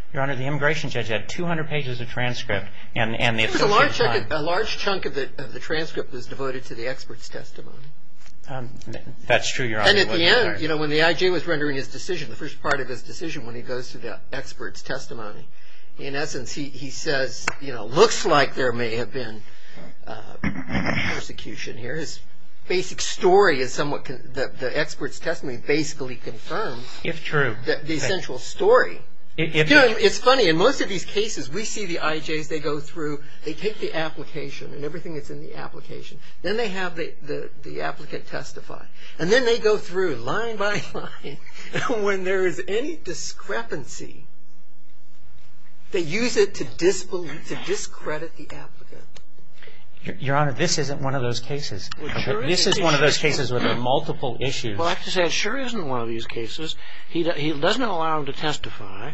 Your Honor, the immigration judge had 200 pages of transcript, and the a large chunk of the transcript was devoted to the expert's testimony. That's true, Your Honor. And at the end, when the IJ was rendering his decision, the first part of his decision, when he goes through the expert's testimony, in essence, he says, looks like there may have been persecution here. His basic story is somewhat, the expert's testimony basically confirms, if true, the essential story. It's funny, in most of these cases, we see the IJs, they go through, they take the application and everything that's in the application. Then they have the applicant testify. And then they go through line by line. And when there is any discrepancy, they use it to discredit the applicant. Your Honor, this isn't one of those cases. This is one of those cases where there are multiple issues. Well, I have to say, it sure isn't one of these cases. He doesn't allow him to testify,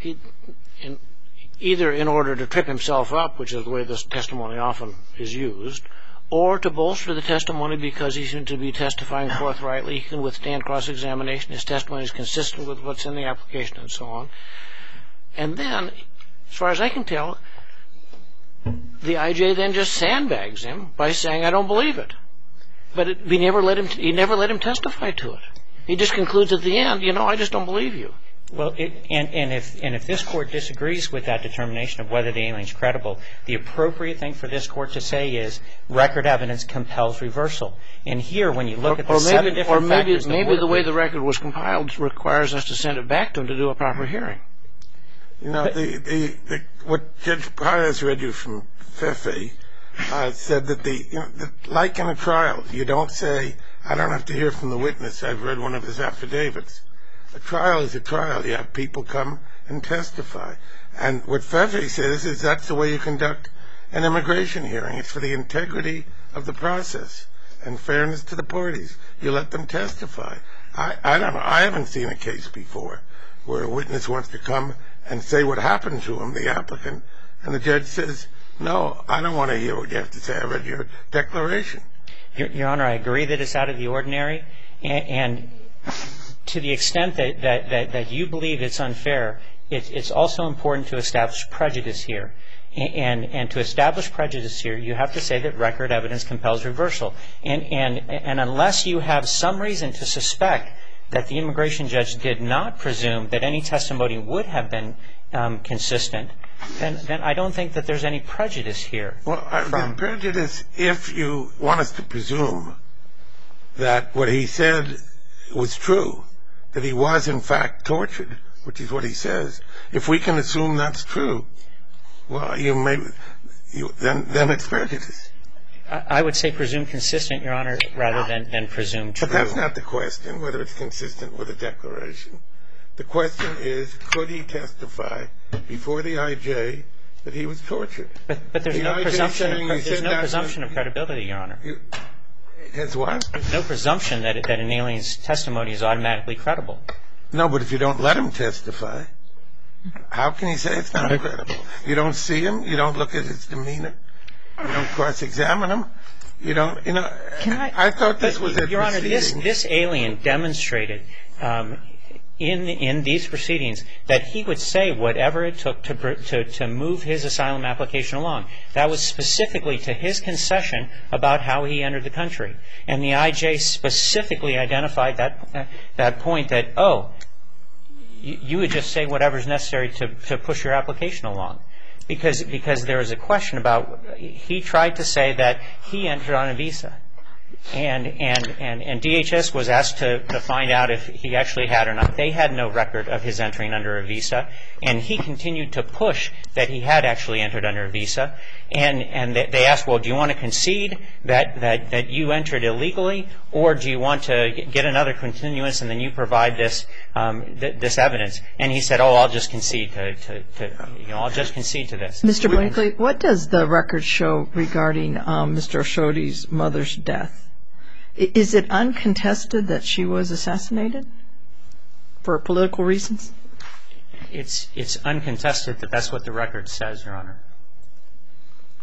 either in order to trip himself up, which is the way this testimony often is used, or to bolster the testimony because he seems to be testifying forthrightly. He can withstand cross-examination. His testimony is consistent with what's in the application and so on. And then, as far as I can tell, the IJ then just sandbags him by saying, I don't believe it. But he never let him testify to it. He just concludes at the end, I just don't believe you. Well, if this court disagrees with that determination of whether the alien's credible, the appropriate thing for this court to say is record evidence compels reversal. And here, when you look at the 7 different factors... Or maybe the way the record was compiled requires us to send it back to him to do a proper hearing. What Judge Pius read you from Fefe said that like in a trial, you don't say, I don't have to hear from the witness. I've read one of his affidavits. A trial is a trial. You have people come and testify. And what Fefe says is that's the way you conduct an immigration hearing. It's for the integrity of the process and fairness to the parties. You let them testify. I don't know. I haven't seen a case before where a witness wants to come and say what happened to him, the applicant, and the judge says, no, I don't want to hear what you have to say. I read your declaration. Your Honor, I agree that it's out of the ordinary. And to the extent that you believe it's unfair, it's also important to establish prejudice here. And to establish prejudice here, you have to say that record evidence compels reversal. And unless you have some reason to suspect that the immigration judge did not presume that any testimony would have been consistent, then I don't think that there's any prejudice here. Well, the prejudice, if you want us to presume that what he said was true, that he was in fact tortured, which is what he says, if we can assume that's true, well, then it's prejudice. I would say presume consistent, Your Honor, rather than presume true. But that's not the question, whether it's consistent with a declaration. The question is, could he testify before the IJ that he was tortured? But there's no presumption of credibility, Your Honor. There's what? There's no presumption that an alien's testimony is automatically credible. No, but if you don't let him testify, how can he say it's not credible? You don't see him. You don't look at his demeanor. You don't cross-examine him. You don't, I thought this was a Your Honor, proceeding. this alien demonstrated in these proceedings that he would say whatever it took to move his asylum application along. That was specifically to his concession about how he entered the country. And the IJ specifically identified that point that, you would just say whatever's necessary to push your application along. Because there is a question about, he tried to say that he entered on a visa. And DHS was asked to find out if he actually had or not. They had no record of his entering under a visa. And he continued to push that he had actually entered under a visa. And they asked, well, do you want to concede that you entered illegally? Or do you want to get another continuance and then you provide this evidence? And he said, I'll just concede I'll just concede to this. Mr. Blankley, what does the record show regarding Mr. Oshodi's mother's death? Is it uncontested that she was assassinated for political reasons? It's uncontested that that's what the record says, Your Honor.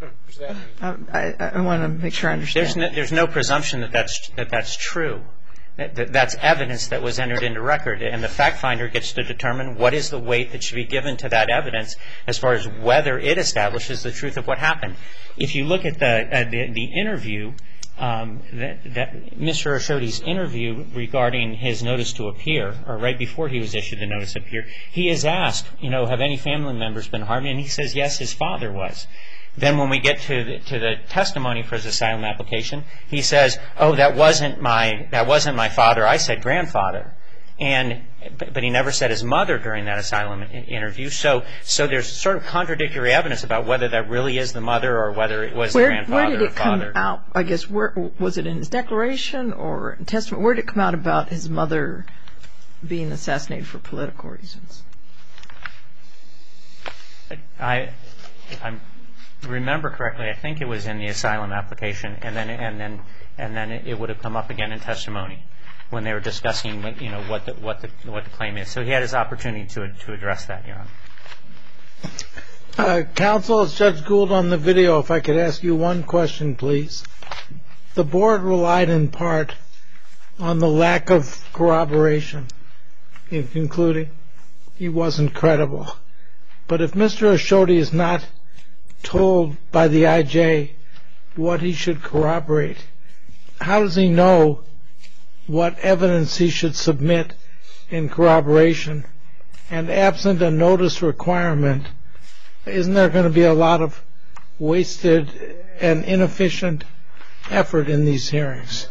I want to make sure I understand. There's no presumption that that's true. That's evidence that was entered into record, and the fact finder gets to determine what is the weight that should be given to that evidence as far as whether it establishes the truth of what happened. If you look at the interview, Mr. Oshodi's interview regarding his notice to appear, or right before he was issued the notice to appear, he is asked, have any family members been harmed? And he says, yes, his father was. Then when we get to the testimony for his asylum application, he says, oh, that wasn't my father. I said grandfather. But he never said his mother during that asylum interview. So there's sort of contradictory evidence about whether that really is the mother or whether it was the grandfather or father. Where did it come out? I guess, was it in his declaration or testimony? Where did it come out about his mother being assassinated for political reasons? If I remember correctly, I think it was in the asylum application, and then it would have come up again in testimony when they were discussing, what the claim is. So he had his opportunity to address that, Your Honor. Counsel, it's Judge Gould on the video. If I could ask you one question, please. The board relied in part on the lack of corroboration in concluding he wasn't credible. But if Mr. Oshodi is not told by the IJ what he should corroborate, how does he know what evidence he should submit in corroboration? And absent a notice requirement, isn't there going to be a lot of wasted and inefficient effort in these hearings?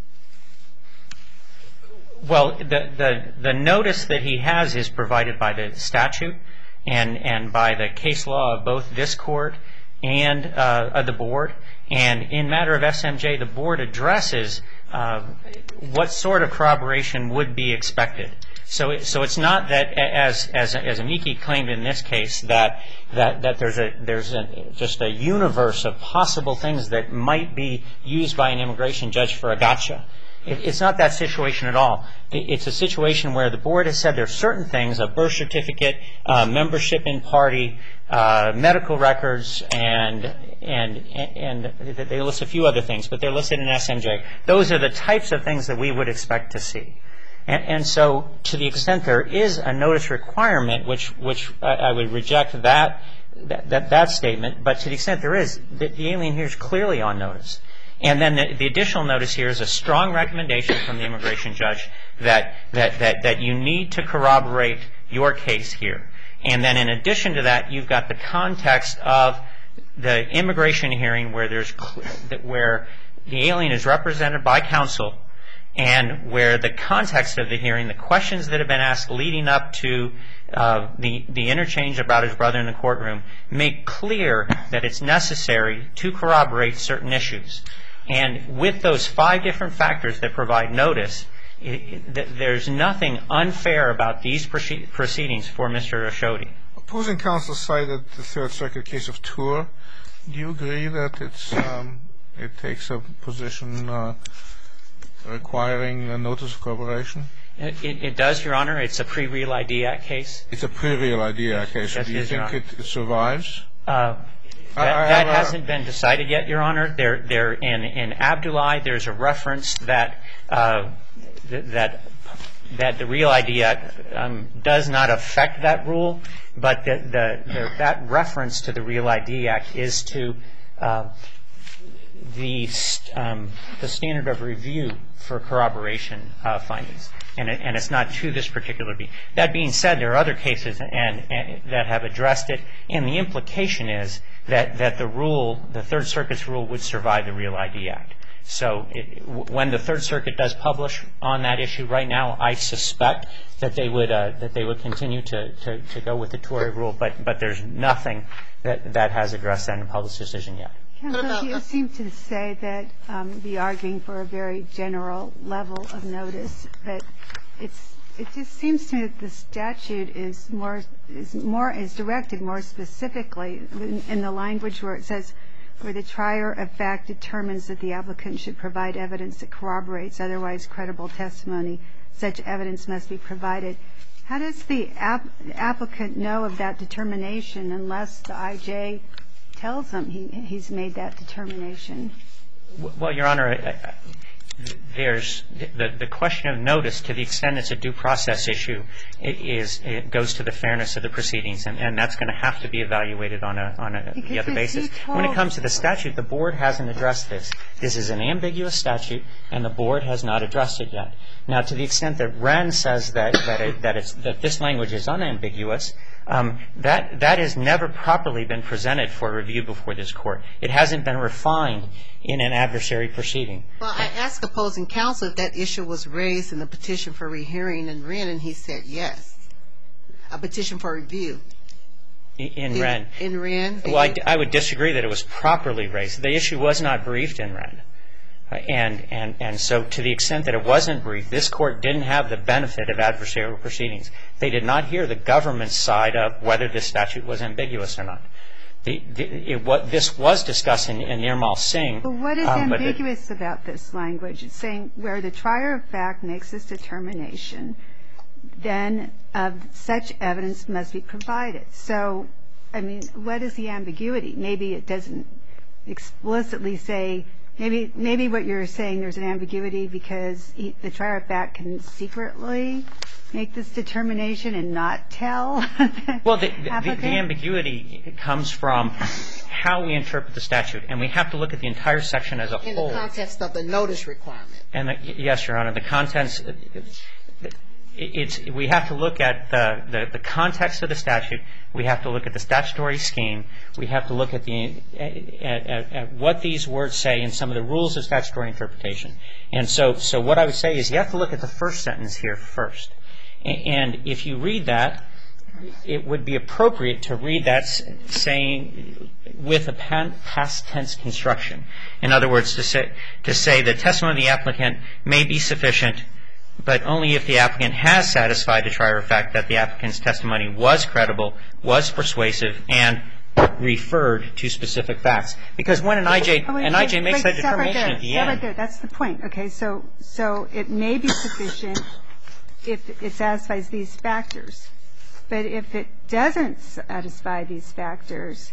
Well, the notice that he has is provided by the statute and by the case law of both this court and the board. And in matter of SMJ, the board addresses what sort of corroboration would be expected. So it's not that, as Amiki claimed in this case, that there's just a universe of possible things that might be used by an immigration judge for a gotcha. It's not that situation at all. It's a situation where the board has said there are certain things, a birth certificate, membership in party, medical records, and they list a few other things, but they're listed in SMJ. Those are the types of things that we would expect to see. And so to the extent there is a notice requirement, which I would reject that statement, but to the extent there is, the alien here is clearly on notice. And then the additional notice here is a strong recommendation from the immigration judge that you need to corroborate your case here. And then in addition to that, you've got the context of the immigration hearing where the alien is represented by counsel, and where the context of the hearing, the questions that have been asked leading up to the interchange about his brother in the courtroom, make clear that it's necessary to corroborate certain issues. And with those 5 different factors that provide notice, there's nothing unfair about these proceedings for Mr. Oshodi. Opposing counsel cited the Third Circuit case of Tour. Do you agree that it takes a position requiring a notice of corroboration? It does, Your Honor. It's a pre-Real ID Act case. It's a pre-Real ID Act case. Do you think it survives? That hasn't been decided yet, Your Honor. In Abdullahi, there's a reference that the Real ID Act does not affect that rule, but that reference to the Real ID Act is to the standard of review for corroboration findings, and it's not to this particular being. That being said, there are other cases that have addressed it, and the implication is that the Third Circuit's rule would survive the Real ID Act. So when the Third Circuit does publish on that issue right now, I suspect that they would continue to go with the Tory rule, but there's nothing that has addressed that in a published decision yet. Counsel, you seem to say that be arguing for a very general level of notice, but it just seems to me that the statute is directed more specifically in the language where it says, where the trier of fact determines that the applicant should provide evidence that corroborates otherwise credible testimony, such evidence must be provided. How does the applicant know of that determination unless the IJ tells him he's made that determination? Well, Your Honor, there's the question of notice, to the extent it's a due process issue, it goes to the fairness of the proceedings, and that's going to have to be evaluated on the other basis. When it comes to the statute, the board hasn't addressed this. This is an ambiguous statute, and the board has not addressed it yet. Now, to the extent that Wren says that this language is unambiguous, that has never properly been presented for review before this court. It hasn't been refined in an adversary proceeding. Well, I asked opposing counsel if that issue was raised in the petition for rehearing in Wren, and he said yes. A petition for review. In Wren? In Wren. Well, I would disagree that it was properly raised. The issue was not briefed in Wren. And so to the extent that it wasn't briefed, this court didn't have the benefit of adversarial proceedings. They did not hear the government's side of whether this statute was ambiguous or not. This was discussed in Nirmal Singh. But what is ambiguous about this language? It's saying where the trier of fact makes this determination, then such evidence must be provided. So, I mean, what is the ambiguity? Maybe it doesn't explicitly say. Maybe what you're saying, there's an ambiguity because the trier of fact can secretly make this determination and not tell the Well, the applicant? ambiguity comes from how we interpret the statute, and we have to look at the entire section as a whole. In the context of the notice requirement. And yes, Your Honor, the contents. We have to look at the context of the statute. We have to look at the statutory scheme. We have to look at what these words say in some of the rules of statutory interpretation. And so what I would say is you have to look at the first sentence here first. And if you read that, it would be appropriate to read that saying with a past tense construction. In other words, to say the testimony of the applicant may be sufficient, but only if the applicant has satisfied the trier of fact that the applicant's testimony was credible, was persuasive, and referred to specific facts. Because when an IJ makes that determination at the end. Right there. That's the point. Okay, so it may be sufficient if it satisfies these factors. But if it doesn't satisfy these factors,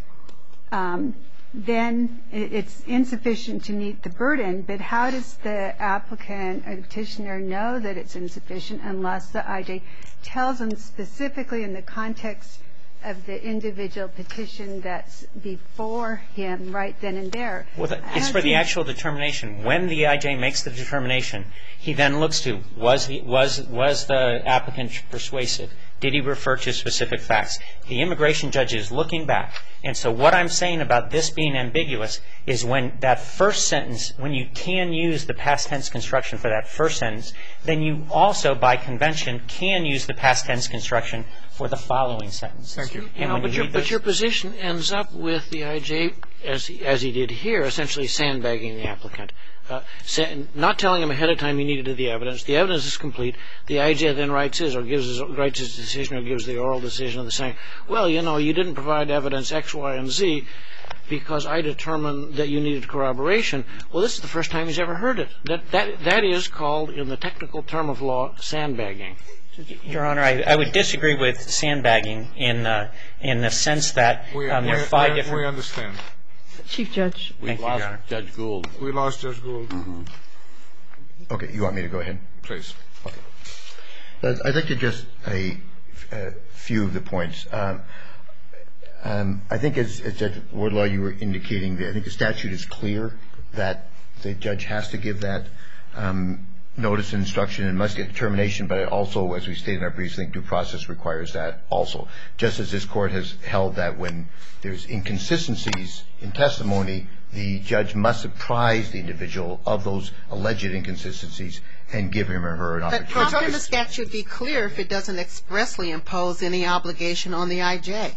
then it's insufficient to meet the burden. But how does the applicant or the petitioner know that it's insufficient unless the IJ tells them specifically in the context of the individual petition that's before him right then and there? Well, it's for the actual determination. When the IJ makes the determination, he then looks to, was the applicant persuasive? Did he refer to specific facts? The immigration judge is looking back. And so what I'm saying about this being ambiguous is when that first sentence, when you can use the past tense construction for that first sentence, then you also, by convention, can use the past tense construction for the following sentence. Thank you. But your position ends up with the IJ, as he did here, essentially sandbagging the applicant. Not telling him ahead of time he needed the evidence. The evidence is complete. The IJ then writes his decision or gives the oral decision of the saying, well, you didn't provide evidence X, Y, and Z because I determined that you needed corroboration. Well, this is the first time he's ever heard it. That is called, in the technical term of law, sandbagging. Your Honor, I would disagree with sandbagging in the sense that there are 5 different... We understand. Chief Judge. We lost Judge Gould. We lost Judge Gould. Mm-hmm. Okay, you want me to go ahead? Please. Okay. I'd like to just a few of the points. I think as Judge Wardlaw, you were indicating, I think the statute is clear that the judge has to give that notice and instruction and must get determination, but also, as we stated in our briefs, I think due process requires that also. Just as this Court has held that when there's inconsistencies in testimony, the judge must apprise the individual of those alleged inconsistencies and give him or her an opportunity. But how can the statute be clear if it doesn't expressly impose any obligation on the IJ?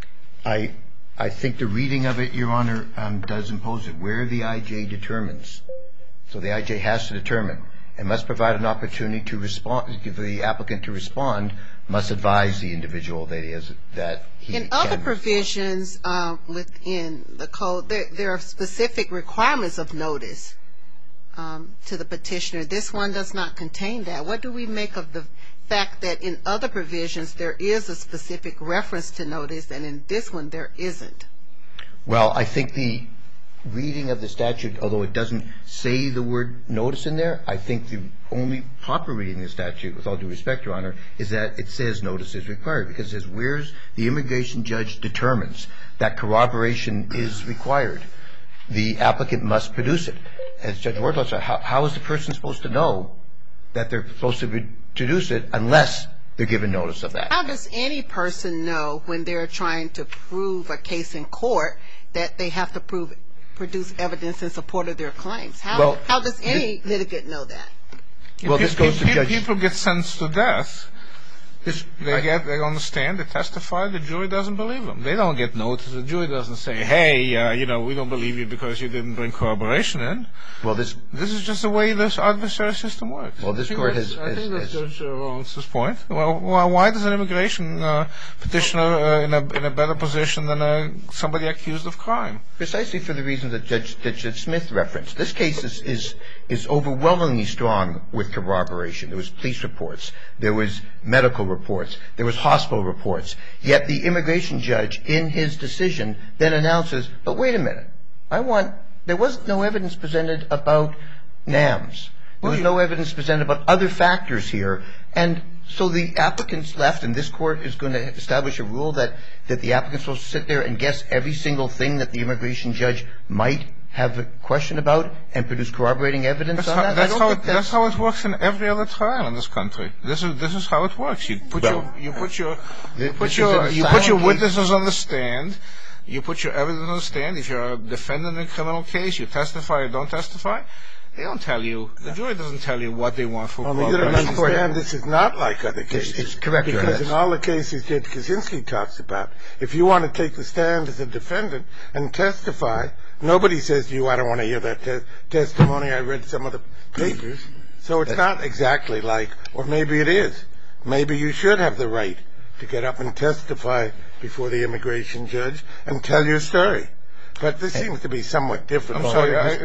I think the reading of it, Your Honor, does impose it. Where the IJ determines. So the IJ has to determine and must provide an opportunity to respond, give the applicant to respond, must advise the individual that he can. In other provisions within the code, there are specific requirements of notice to the petitioner. This one does not contain that. What do we make of the fact that in other provisions there is a specific reference to notice and in this one there isn't? Well, I think reading of the statute, although it doesn't say the word notice in there, I think the only proper reading of the statute, with all due respect, Your Honor, is that it says notice is required, because it says where's the immigration judge determines that corroboration is required, the applicant must produce it. As Judge Wardlaw said, how is the person supposed to know that they're supposed to produce it unless they're given notice of that? How does any person know when they're trying to prove a case in court that they have to produce evidence in support of their claims? How does any litigant know that? Well, this goes to judge. People get sentenced to death. They understand, they testify, the jury doesn't believe them. They don't get notice. The jury doesn't say, hey, we don't believe you because you didn't bring corroboration in. Well, this is just the way this adversary system works. Well, this court has... I think that's Judge Rawlins's point. Well, why does an immigration petitioner in a better position than somebody accused of crime? Precisely for the reason that Judge Smith referenced. This case is overwhelmingly strong with corroboration. There was police reports. There was medical reports. There was hospital reports. Yet the immigration judge, in his decision, then announces, but wait a minute. There was no evidence presented about NAMS. There was no evidence presented about other factors here. And so the applicant's left, and this court is going to establish a rule that the applicant's supposed to sit there and guess every single thing that the immigration judge might have a question about and produce corroborating evidence on that? That's how it works in every other trial in this country. This is how it works. You put your witnesses on the stand. You put your evidence on the stand. If you're a defendant in a criminal case, you testify or don't testify. They don't tell you. The jury doesn't tell you what they want for corroboration. You don't understand. This is not like other cases. It's correct, Your Honor. Because in all the cases Judge Kaczynski talks about, if you want to take the stand as a defendant and testify, nobody says to you, I don't want to hear that testimony. I read some of the papers. So it's not exactly like, or maybe it is. Maybe you should have the right to get up and testify before the immigration judge and tell your story. But this seems to be somewhat different. I'm sorry.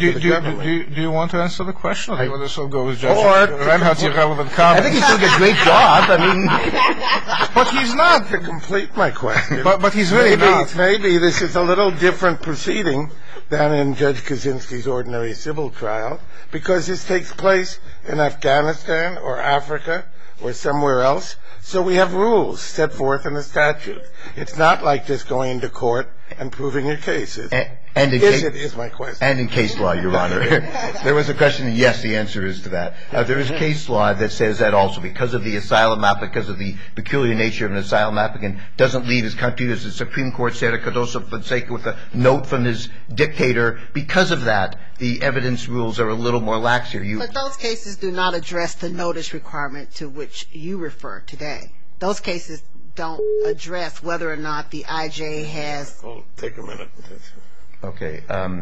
Do you want to answer the question? Or do you want to still go with Judge Reinhart's irrelevant comment? I think he's doing a great job. But he's not. To complete my question. But he's really not. Maybe this is a little different proceeding than in Judge Kaczynski's ordinary civil trial, because this takes place in Afghanistan or Africa or somewhere else. So we have rules set forth in the statute. It's not like just going into court and proving your cases. Is my question. And in case law, Your Honor. There was a question, and yes, the answer is to that. There is case law that says that also, because of the asylum applicant, because of the peculiar nature of an asylum applicant, doesn't leave his country, as the Supreme Court said at Cardoso Fonseca with a note from his dictator. Because of that, the evidence rules are a little more lax here. But those cases do not address the notice requirement to which you refer today. Those cases don't address whether or not the IJ has... Oh, take a minute. Okay.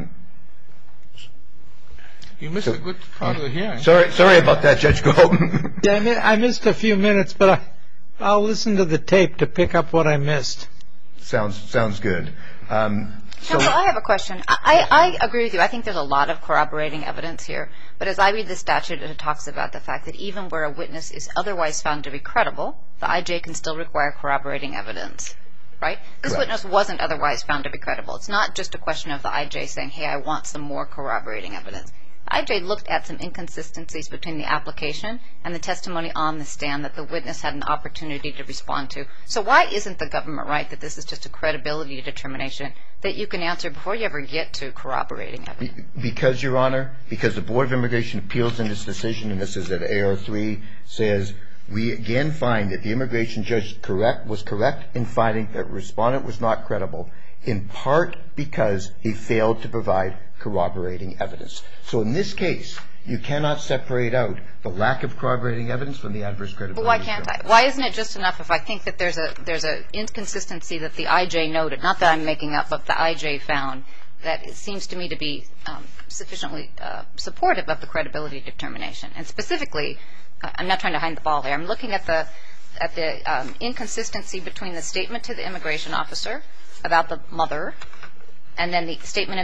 You missed a good part of the hearing. Sorry about that, Judge Golden. Yeah, I missed a few minutes, but I'll listen to the tape to pick up what I missed. Sounds good. Counsel, I have a question. I agree with you. I think there's a lot of corroborating evidence here. But as I read the statute, it talks about the fact that even where a witness is otherwise found to be credible, the IJ can still require corroborating evidence. Right? This witness wasn't otherwise found to be credible. It's not just a question of the IJ saying, hey, I want some more corroborating evidence. IJ looked at some inconsistencies between the application and the testimony on the stand that the witness had an opportunity to respond to. So why isn't the government right that this is just a credibility determination that you can answer before you ever get to corroborating evidence? Because, Your Honor, because the Board of Immigration Appeals in this decision, and this is at AR3, says, we again find that the immigration judge was correct in finding that the respondent was not credible, in part because he failed to provide corroborating evidence. So in this case, you cannot separate out the lack of corroborating evidence from the adverse credibility. But why can't I? Why isn't it just enough if I think that there's a inconsistency that the IJ noted, not that I'm making up, but the IJ found, that it seems to me to be sufficiently supportive of the credibility determination. And specifically, I'm not trying to hide the ball here. I'm looking at the inconsistency between the statement to the immigration officer about the mother, and then the statement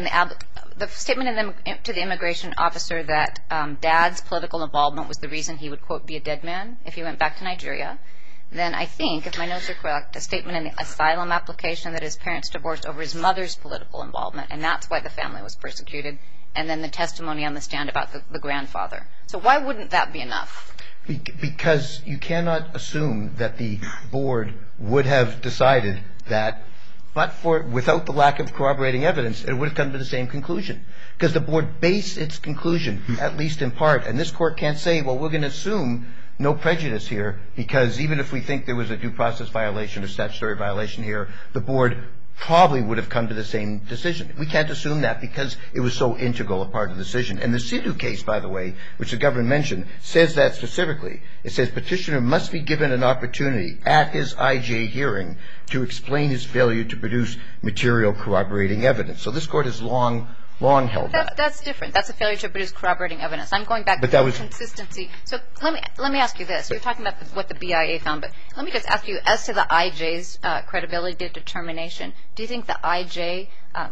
to the immigration officer that Dad's political involvement was the reason he would, quote, be a dead man if he went back to Nigeria. then I think, if my notes are correct, a statement in the asylum application that his parents divorced over his mother's political involvement, and that's why the family was persecuted, and then the testimony on the stand about the grandfather. So why wouldn't that be enough? Because you cannot assume that the board would have decided that, without the lack of corroborating evidence, it would have come to the same conclusion. Because the board based its conclusion, at least in part, and this court can't say, well, we're going to assume no prejudice here, because even if we think there was a due process violation or statutory violation here, the board probably would have come to the same decision. We can't assume that because it was so integral a part of the decision. And the Sidhu case, by the way, which the government mentioned, says that specifically. It says petitioner must be given an opportunity at his IJ hearing to explain his failure to produce material corroborating evidence. So this court has long held that. That's different. That's a failure to produce corroborating evidence. I'm going back to consistency. So let me ask you this. You're talking about what the BIA found, but let me just ask you, as to the IJ's credibility determination, do you think the IJ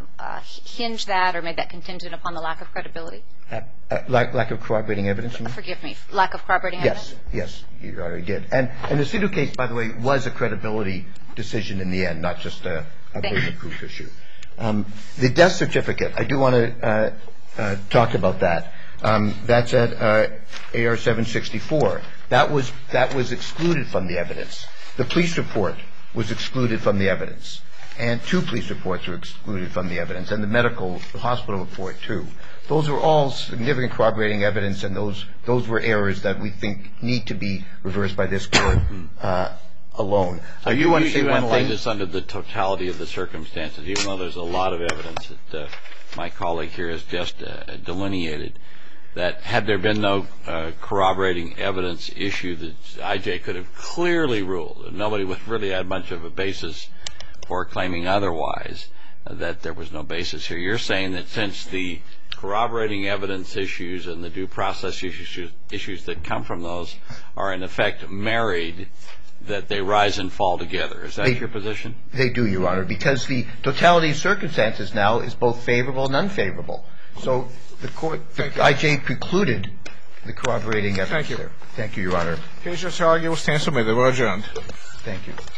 hinged that or made that contingent upon the lack of credibility? Lack of corroborating evidence? Forgive me. Lack of corroborating evidence? Yes, you already did. And the Sidhu case, by the way, was a credibility decision in the end, not just a burden of proof issue. The death certificate, I do want to talk about that. That's at AR 764. That was excluded from the evidence. The police report was excluded from the evidence. And 2 police reports were excluded from the evidence, and the hospital report, too. Those were all significant corroborating evidence, and those were errors that we think need to be reversed by this court alone. So you analyze this under the totality of the circumstances, even though there's a lot of evidence that my colleague here has just delineated, that had there been no corroborating evidence issue, the IJ could have clearly ruled, and nobody would really had much of a basis for claiming otherwise, that there was no basis here. You're saying that since the corroborating evidence issues and the due process issues that come from those are in effect married, that they rise and fall together. Is that your position? They do, Your Honor, because the totality of circumstances now is both favorable and unfavorable. So the IJ precluded the corroborating evidence there. Thank you, Your Honor. Case just argued. We'll stand submitted. We're adjourned. Thank you.